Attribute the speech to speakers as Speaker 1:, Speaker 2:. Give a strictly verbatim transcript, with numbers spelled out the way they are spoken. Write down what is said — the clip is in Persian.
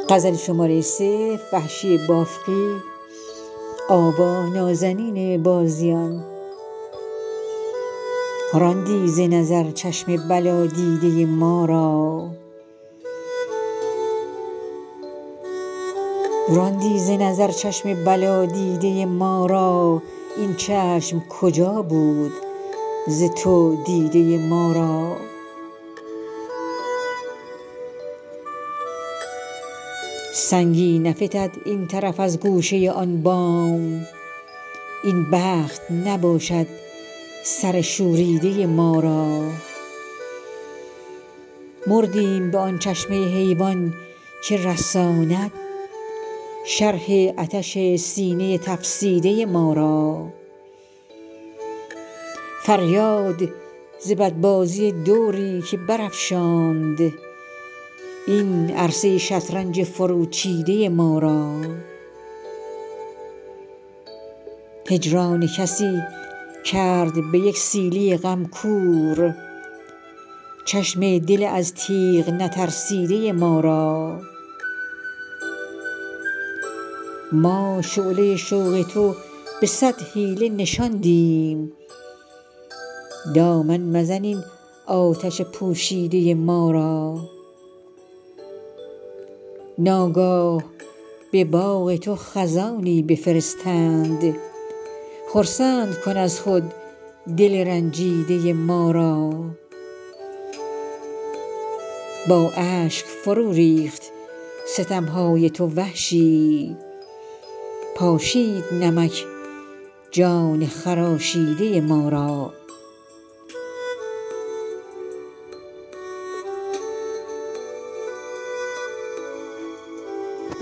Speaker 1: راندی ز نظر چشم بلا دیده ما را راندی ز نظر چشم بلا دیده ما را این چشم کجا بود ز تو دیده ما را سنگی نفتد این طرف از گوشه آن بام این بخت نباشد سر شوریده ما را مردیم به آن چشمه حیوان که رساند شرح عطش سینه تفسیده ما را فریاد ز بدبازی دوری که برافشاند این عرصه شطرنج فروچیده ما را هجران کسی کرد به یک سیلی غم کور چشم دل از تیغ نترسیده ما را ما شعله شوق تو به صد حیله نشاندیم دامن مزن این آتش پوشیده ما را ناگاه به باغ تو خزانی بفرستند خرسند کن از خود دل رنجیده ما را با اشک فرو ریخت ستم های تو وحشی پاشید نمک جان خراشیده ما را